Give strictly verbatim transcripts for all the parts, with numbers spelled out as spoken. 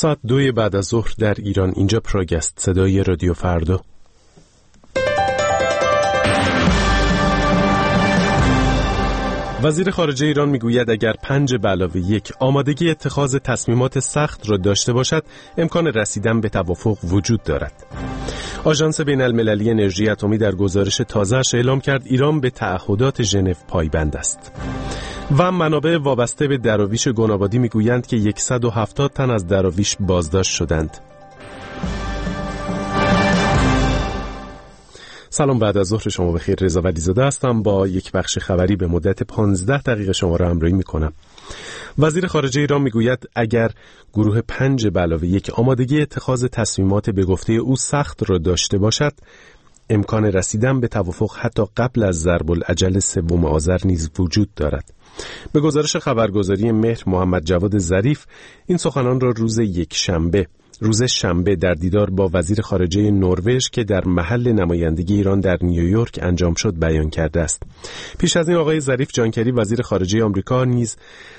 ساعت دوی بعد از ظهر در ایران. اینجا پراگ است، صدای رادیو فردا. وزیر خارجه ایران میگوید اگر پنج به علاوه یک آمادگی اتخاذ تصمیمات سخت را داشته باشد، امکان رسیدن به توافق وجود دارد. آژانس بین المللی انرژی اتمی در گزارش تازه‌اش اعلام کرد ایران به تعهدات ژنو پایبند است. و منابع وابسته به دراویش گنابادی میگویند که صد و هفتاد تن از دراویش بازداشت شدند. سلام، بعد از ظهر شما بخیر. رضا ولیزاده هستم با یک بخش خبری به مدت پانزده دقیقه شما را همراهی میکنم. وزیر خارجه ایران میگوید اگر گروه پنج به علاوه یک آمادگی اتخاذ تصمیمات به گفته او سخت را داشته باشد، امکان رسیدن به توافق حتی قبل از ضرب العجل سوم آذر نیز وجود دارد. به گزارش خبرگزاری مهر، محمد جواد ظریف این سخنان را روز یک شنبه روز شنبه در دیدار با وزیر خارجه نروژ که در محل نمایندگی ایران در نیویورک انجام شد بیان کرده است. پیش از این آقای ظریف جان کری وزیر خارجه آمریکا نیز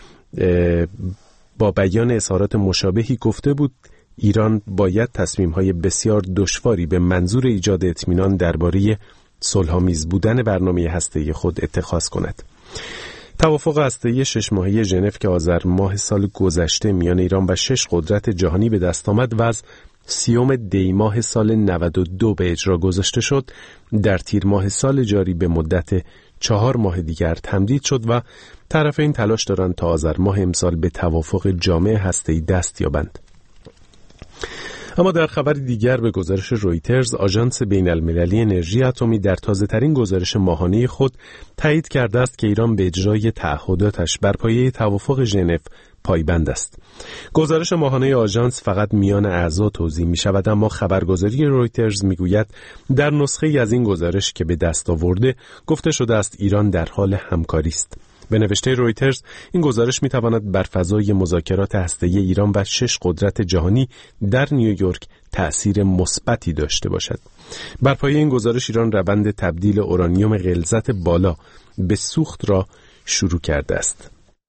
با بیان اظهارات مشابهی گفته بود ایران باید تصمیم‌های بسیار دشواری به منظور ایجاد اطمینان درباره صلح‌آمیز بودن برنامه هسته‌ای خود اتخاذ کند. توافق هسته‌ای شش ماهه ژنو که آذر ماه سال گذشته میان ایران و شش قدرت جهانی به دست آمد و از سیوم دی ماه سال نود و دو به اجرا گذاشته شد، در تیر ماه سال جاری به مدت چهار ماه دیگر تمدید شد و طرفین تلاش دارند تا آذر ماه امسال به توافق جامع هسته‌ای دست یابند. اما در خبر دیگر به گزارش رویترز، آژانس بین المللی انرژی اتمی در تازه‌ترین گزارش ماهانه خود تایید کرده است که ایران به اجرای تعهداتش بر پایه توافق ژنو پایبند است. گزارش ماهانه آژانس فقط میان اعضا توضیح می شود، اما خبرگزاری رویترز می گوید در نسخه از این گزارش که به دست آورده گفته شده است ایران در حال همکاری است. به نوشته رویترز این گزارش میتواند بر فضای مذاکرات هسته‌ای ایران و شش قدرت جهانی در نیویورک تأثیر مثبتی داشته باشد. بر پایه این گزارش ایران روند تبدیل اورانیوم غلظت بالا به سوخت را شروع کرده است.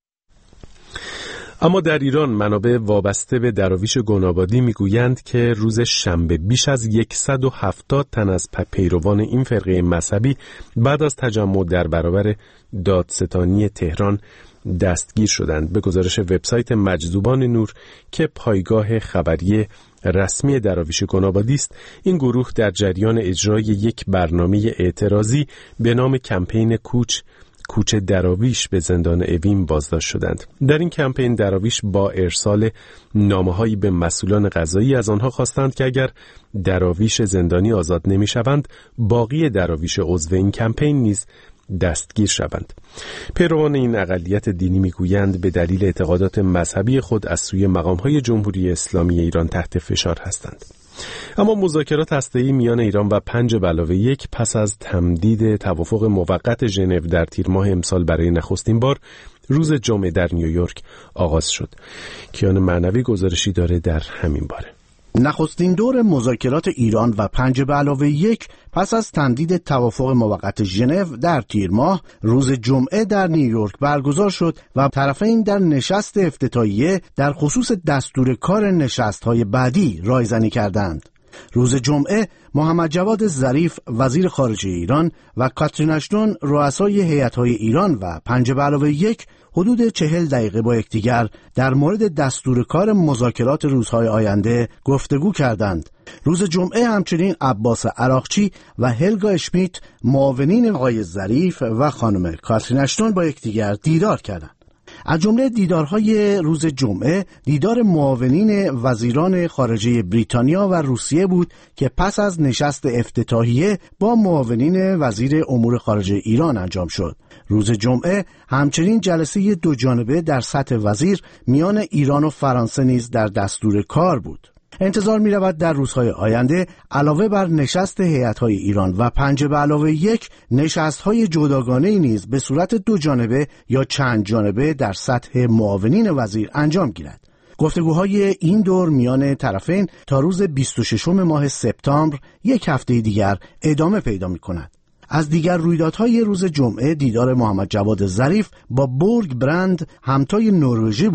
اما در ایران منابع وابسته به دراویش گنابادی میگویند که روز شنبه بیش از صد و هفتاد تن از پیروان این فرقه مذهبی بعد از تجمع در برابر دادستانی تهران دستگیر شدند. به گزارش وبسایت مجذوبان نور که پایگاه خبری رسمی دراویش گنابادی است، این گروه در جریان اجرای یک برنامه اعتراضی به نام کمپین کوچ کوچ دراویش به زندان اوین بازداشت شدند. در این کمپین دراویش با ارسال نامه‌هایی به مسئولان قضایی از آنها خواستند که اگر دراویش زندانی آزاد نمی‌شوند، باقی دراویش عضو این کمپین نیز دستگیر شوند. پیروان این اقلیت دینی میگویند به دلیل اعتقادات مذهبی خود از سوی مقام‌های جمهوری اسلامی ایران تحت فشار هستند. اما مذاکرات هسته‌ای میان ایران و پنج به علاوه یک پس از تمدید توافق موقت ژنو در تیر ماه امسال برای نخستین بار روز جمعه در نیویورک آغاز شد. کیان معنوی گزارشی داره در همین باره. نخستین دور مذاکرات ایران و پنج به علاوه یک پس از تمدید توافق موقت ژنو در تیر ماه روز جمعه در نیویورک برگزار شد و طرفین در نشست افتتاحیه در خصوص دستور کار نشست‌های بعدی رایزنی کردند. روز جمعه محمد جواد ظریف وزیر خارجه ایران و کاترین اشتون رؤسای هیئت‌های ایران و پنج به علاوه یک حدود چهل دقیقه با یکدیگر در مورد دستور کار مذاکرات روزهای آینده گفتگو کردند. روز جمعه همچنین عباس عراقچی و هلگا اشمیت معاونین آقای ظریف و خانم کاترین اشتون با یکدیگر دیدار کردند. از جمله دیدارهای روز جمعه دیدار معاونین وزیران خارجه بریتانیا و روسیه بود که پس از نشست افتتاحیه با معاونین وزیر امور خارجه ایران انجام شد. روز جمعه همچنین جلسه دو جانبه در سطح وزیر میان ایران و فرانسه نیز در دستور کار بود. انتظار می رود در روزهای آینده علاوه بر نشست هیئت‌های ایران و پنج به علاوه یک نشست‌های جداگانه نیز به صورت دو جانبه یا چند جانبه در سطح معاونین وزیر انجام گیرد. گفتگوهای این دور میان طرفین تا روز بیست و ششم ماه سپتامبر یک هفته دیگر ادامه پیدا می کند. از دیگر رویدادهای روز جمعه دیدار محمد جواد ظریف با بورگ برند همتای نروژی بود.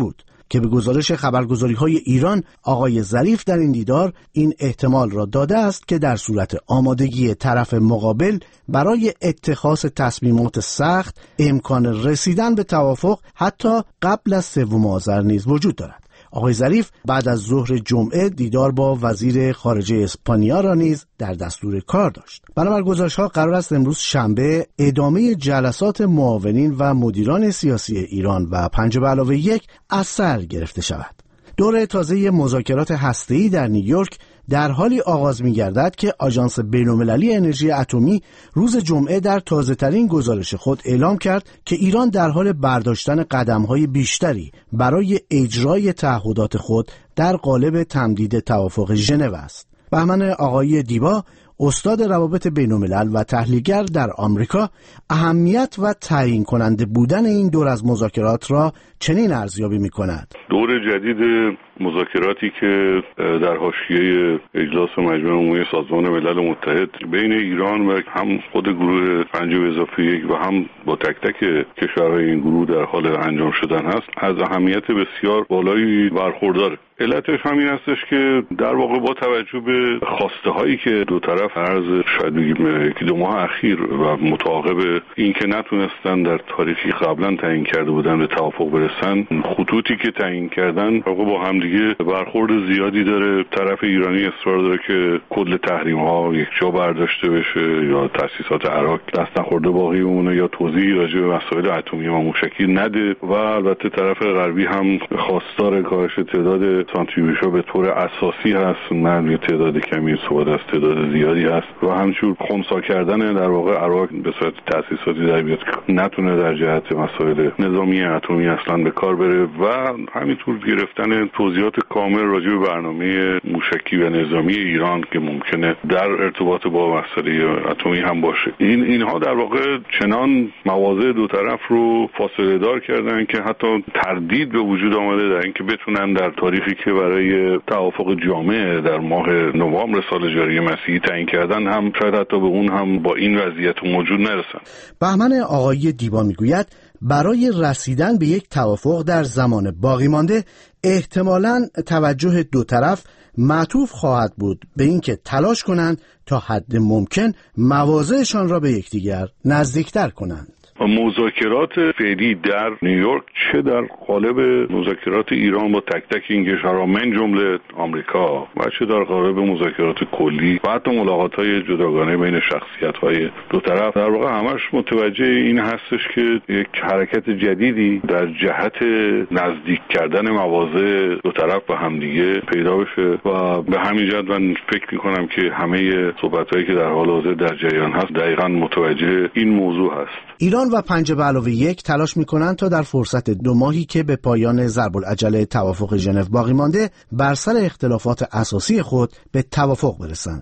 که به گزارش خبرگزاری‌های ایران آقای ظریف در این دیدار این احتمال را داده است که در صورت آمادگی طرف مقابل برای اتخاذ تصمیمات سخت امکان رسیدن به توافق حتی قبل از سوم آذر نیز وجود دارد. آقای ظریف بعد از ظهر جمعه دیدار با وزیر خارجه اسپانیا را نیز در دستور کار داشت. بنابر گزارش‌ها قرار است امروز شنبه ادامه جلسات معاونین و مدیران سیاسی ایران و پنج به علاوه یک از سر گرفته شود. دوره تازه مذاکرات هسته‌ای در نیویورک در حالی آغاز می‌گردد که آژانس بین‌المللی انرژی اتمی روز جمعه در تازه‌ترین گزارش خود اعلام کرد که ایران در حال برداشتن قدم‌های بیشتری برای اجرای تعهدات خود در قالب تمدید توافق ژنو است. بهمن آقای دیبا، استاد روابط بین‌الملل و تحلیلگر در آمریکا، اهمیت و تعیین کننده بودن این دور از مذاکرات را چنین ارزیابی می‌کند. دور جدید مذاکراتی که در حاشیه اجلاس مجمع عمومی سازمان ملل متحد بین ایران و هم خود گروه پنج به اضافه یک و هم با تک تک کشورهای این گروه در حال انجام شدن هست، از اهمیت بسیار بالایی برخورداره. علتش همین هستش که در واقع با توجه به خواسته هایی که دو طرف عرض شاید بگیم یکی دو ماه اخیر و متعاقب این که نتونستن در تاریخی قبلا تعیین کرده بودن به توافق برسن، خطوطی که تعیین کردن واقعا با هم دیگه برخورد زیادی داره. طرف ایرانی اصرار داره که کل تحریم ها یک جا برداشته بشه یا تاسیسات عراق دست نخورده باقی بمونه یا توضیحی راجع به مسائل اتمی و موشکی نده و البته طرف غربی هم خواستار کاهش تعداد سانتریفیوژها به طور اساسی هست، نه تعداد کمی صحبت از تعداد زیادی هست و همچنین خنثی کردن در واقع عراق به صورت تاسیساتی در بیاد که نتونه در جهت مسائل نظامی اتمی اصلا به کار بره و همینطور گرفتن توضیحات کامل راجع به برنامه موشکی و نظامی ایران که ممکنه در ارتباط با مسئله اتمی هم باشه. این اینها در واقع چنان مواضع دو طرف رو فاصله دار کردن که حتی تردید به وجود آمده در اینکه بتونن در تاریخی که برای توافق جامع در ماه نوامبر سال جاری مسیحی تعیین کردن هم شاید حتی به اون هم با این وضعیت موجود نرسن. بهمن آقای دیبا میگوید برای رسیدن به یک توافق در زمان باقی مانده احتمالاً توجه دو طرف معطوف خواهد بود به اینکه تلاش کنند تا حد ممکن مواضعشان را به یکدیگر نزدیکتر کنند. مذاکرات فعلی در نیویورک چه در قالب مذاکرات ایران با تک تک این کشورها من جمله آمریکا و چه در قالب مذاکرات کلی و حتی ملاقات‌های جداگانه بین شخصیت‌های دو طرف در واقع همش متوجه این هستش که یک حرکت جدیدی در جهت نزدیک کردن مواضع دو طرف با همدیگه پیدا بشه و به همین جهت من فکر می‌کنم که همه صحبت‌هایی که در حال حاضر در جریان هست دقیقاً متوجه این موضوع هست. ایران و پنج به علاوه یک تلاش می‌کنند تا در فرصت دو ماهی که به پایان ضرب العجله توافق ژنو باقی مانده بر سر اختلافات اساسی خود به توافق برسند.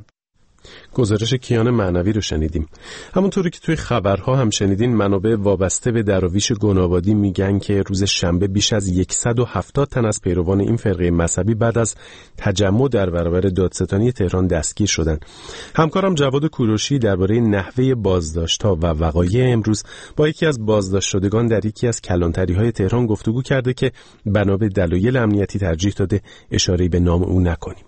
گزارش کیان معنوی رو شنیدیم. همونطوری که توی خبرها هم شنیدین، منابع وابسته به دراویش گنابادی میگن که روز شنبه بیش از صد و هفتاد تن از پیروان این فرقه مذهبی بعد از تجمع در برابر دادستانی تهران دستگیر شدند. همکارم جواد کوروشی درباره نحوه بازداشت‌ها و وقایع امروز با یکی از بازداشت شدگان در یکی از کلانتری‌های تهران گفتگو کرده که بنا به دلایل امنیتی ترجیح داده اشاره‌ای به نام او نکنیم.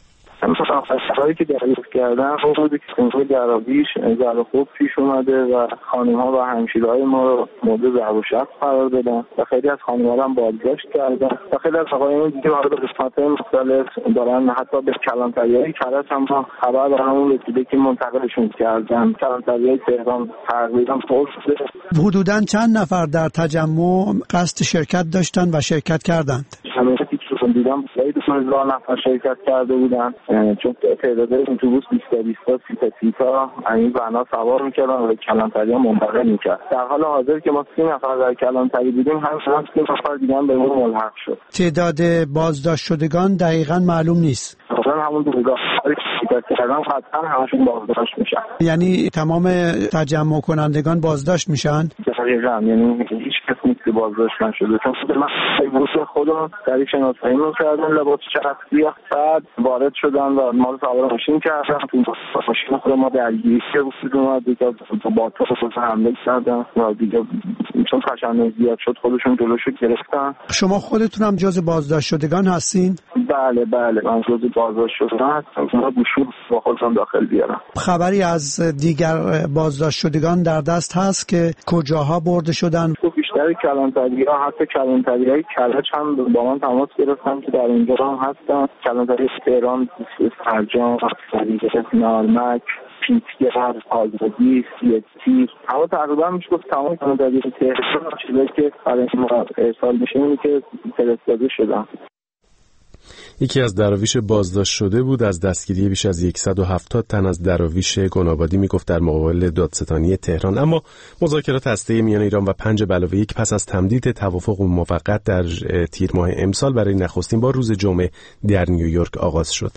مثلا فسادی که دریافت کردن خود کنترل دراویش ضرب خوب پیش اومده و خانم‌ها و همشیره‌های ما رو مورد ضرب و شتم قرار دادن و خیلی از خانم‌ها هم بازداشت کردن و خیلی از آقایون دیگه حالا به قسمت‌های مختلف دارن حتی به کلانتری‌های کرج هم خبر دارن رسیده که منتقلشون کردن. کلانتری‌های تهران تقریبا پر شده. حدوداً چند نفر در تجمع قصد شرکت داشتن و شرکت کردند؟ همیشه که دیدم ساید هزار نفر شرکت کرده بودن، چون تعداد اتوبوس بیست تا بیست تا سی تا سی تا این بنا سوار میکردن و کلانتری ها منتقل میکرد. در حال حاضر که ما سی نفر در کلانتری بودیم، هم شما سی نفر دیگه هم به ما ملحق شد. تعداد بازداشت شدگان دقیقاً معلوم نیست. مثلا همون دورگاه که کردن قطعا همشون بازداشت میشن. یعنی تمام تجمع کنندگان بازداشت میشن؟ دقیقاً، یعنی هیچ کس نیست که بازداشت نشده، چون من گروه خودم در شناسایی می‌کردن لباس شخصی، بعد وارد شدن و ما رو سوار ماشین کردن. تو ماشین خود ما درگیری بود، اومد دیگه با تو خود حمله کردن و دیگه چون تشنج زیاد شد خودشون جلوشو گرفتن. شما خودتون هم جز بازداشت شدگان هستین؟ بله بله من جز بازداشت شدگان هستم. ما گوشو با خودم داخل بیارم. خبری از دیگر بازداشت شدگان در دست هست که کجاها برده شدن؟ بیشتر کلانتری‌ها، حتی کلانتری‌های کلج هم با من تماس گرفتن که در اینجا هم هستن. کلانتری تهران، فرجام، سریعه، نارمک، پیتگر، آزادی، سیتی، اما تقریبا میشه گفت تمام کلانتری‌های تهران چیزایی که برای ما ارسال میشه اینه که فرستاده شدن. یکی از دراویش بازداشت شده بود. از دستگیری بیش از صد و هفتاد تن از دراویش گنابادی میگفت در مقابل دادستانی تهران. اما مذاکرات هسته‌ای میان ایران و پنج به علاوه یک پس از تمدید توافق موقت در تیر ماه امسال برای نخستین بار روز جمعه در نیویورک آغاز شد.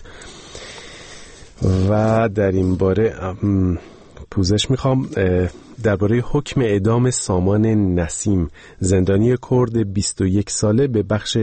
و در این باره پوزش میخوام درباره حکم اعدام سامان نسیم، زندانی کرد بیست و یک ساله به بخش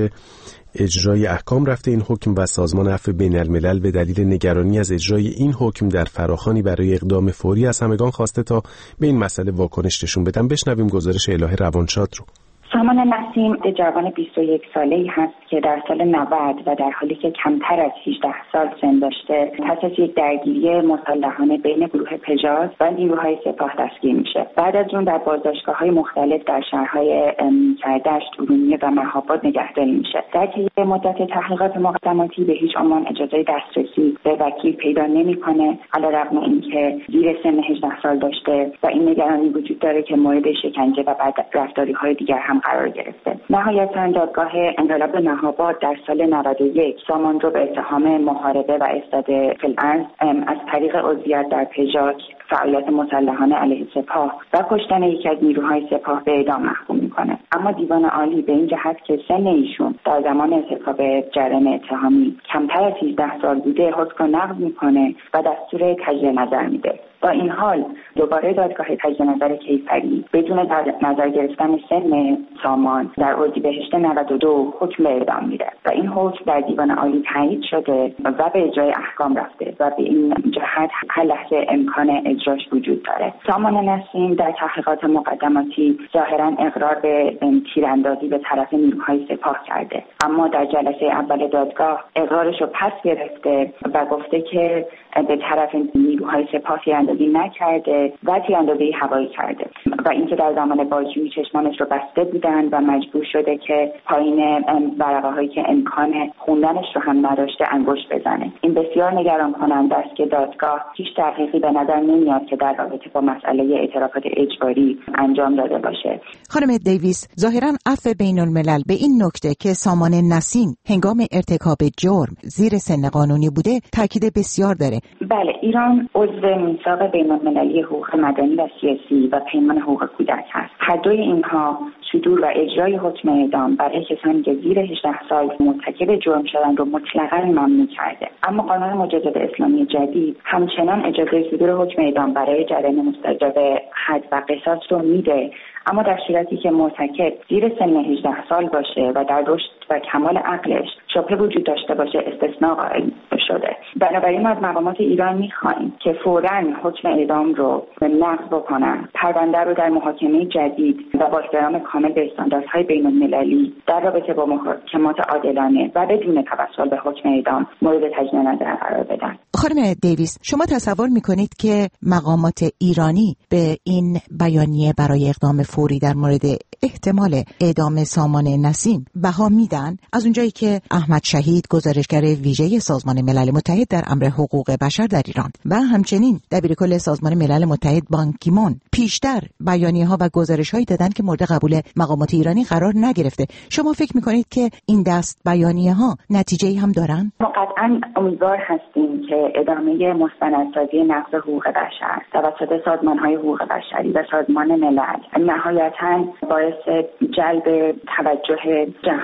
اجرای احکام رفته. این حکم و سازمان عفو بین الملل به دلیل نگرانی از اجرای این حکم در فراخوانی برای اقدام فوری از همگان خواسته تا به این مسئله واکنش نشون بدن. بشنویم گزارش الهه روانشاد رو. سامان نسیم جوان بیست و یک ساله‌ای هست که در سال نود و در حالی که کمتر از هجده سال سن داشته پس از یک درگیری مسلحانه بین گروه پژاز و نیروهای سپاه دستگیر میشه. بعد از اون در بازداشتگاه‌های مختلف در شهرهای سردشت، ارومیه و مهاباد نگهداری میشه. در طی مدت تحقیقات مقدماتی به هیچ عنوان اجازه دسترسی به وکیل پیدا نمیکنه، علیرغم اینکه زیر سن هجده سال داشته و این نگرانی وجود داره که مورد شکنجه و بعد رفتاری‌های دیگر هم قرار گرفته. نهایتاً دادگاه انقلاب مهاباد در سال نود و یک سامان رو به اتهام محاربه و افساد فی الارض از طریق عضویت در پژاک، فعالیت مسلحانه علیه سپاه و کشتن یکی از نیروهای سپاه به اعدام محکوم میکنه. اما دیوان عالی به این جهت که سن ایشون در زمان ارتکاب جرم اتهامی کمتر از هجده سال بوده حکم رو نقض میکنه و دستور تجدید نظر میده. با این حال دوباره دادگاه تجدید نظر کیفری بدون نظر گرفتن سن سامان در اردیبهشت نود و دو حکم به اعدام میده و این حکم در دیوان عالی تایید شده و به اجرای احکام رفته و به این جهت هر لحظه امکان اجراش وجود داره. سامان نسیم در تحقیقات مقدماتی ظاهرا اقرار به تیراندازی به طرف نیروهای سپاه کرده، اما در جلسه اول دادگاه اقرارش رو پس گرفته و گفته که به طرف نیروهای سپاه تیراندازی نکرده و تیراندازی هوایی کرده و اینکه در زمان بازجویی چشمانش رو بسته بودن و مجبور شده که پایین ورقه هایی که امکان خوندنش رو هم نداشته انگشت بزنه. این بسیار نگران کننده است که دادگاه هیچ تحقیقی به نظر نمیاد که در رابطه با مسئله اعترافات اجباری انجام داده باشه. خانم دیویس، ظاهراً عفو بین الملل به این نکته که سامان نسیم هنگام ارتکاب جرم زیر سن قانونی بوده تاکید بسیار داره. بله، ایران عضو میثاق بین المللی حقوق مدنی و سیاسی و پیمان حقوق کودک هست. هر دوی اینها صدور و اجرای حکم اعدام برای کسانی که زیر هجده سال مرتکب جرم شدن رو مطلقاً ممنوع کرده. اما قانون مجدد اسلامی جدید همچنان اجازه صدور حکم اعدام برای جرایم مستوجب حد و قصاص رو میده، اما در صورتی که مرتکب زیر سن هجده سال باشه و در رشد و کمال عقلش شبهه وجود داشته باشه استثناء قائل شده. بنابراین از مقامات ایران میخوایم که فوراً حکم اعدام رو نقض بکنن، پرونده رو در محاکمه جدید و با احترام کامل به استانداردهای بین المللی در رابطه با محاکمات عادلانه و بدون توسل به حکم اعدام مورد تجدید نظر قرار بدن. خانم دیویس، شما تصور میکنید که مقامات ایرانی به این بیانیه برای اقدام فوری در مورد احتمال اعدام سامان نسیم بها میدن؟ از اونجایی که احمد شهید، گزارشگر ویژه سازمان ملل متحد در امر حقوق بشر در ایران و همچنین دبیرکل سازمان ملل متحد بان کی مون پیشتر بیانیه‌ها و گزارش‌هایی دادن که مورد قبول مقامات ایرانی قرار نگرفته، شما فکر می‌کنید که این دست بیانیه‌ها نتیجه‌ای هم دارن؟ ما قطعاً امیدوار هستیم که ادامه مستندسازی نقض حقوق بشر توسط سازمان‌های حقوق بشری و سازمان ملل نهایتاً باعث جلب توجه جهان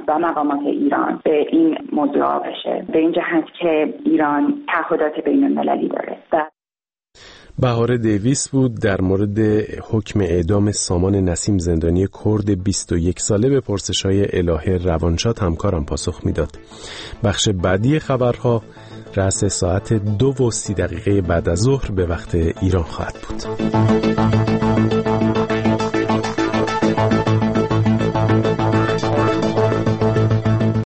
ایران و مقامات ایران به این موضوع بشه، به این جهت که ایران تعهدات بین المللی داره. و بهاره دیویس بود در مورد حکم اعدام سامان نسیم زندانی کرد بیست و یک ساله به پرسش‌های الهه روانشاد همکارم پاسخ میداد. بخش بعدی خبرها رأس ساعت دو و سی دقیقه بعد از ظهر به وقت ایران خواهد بود.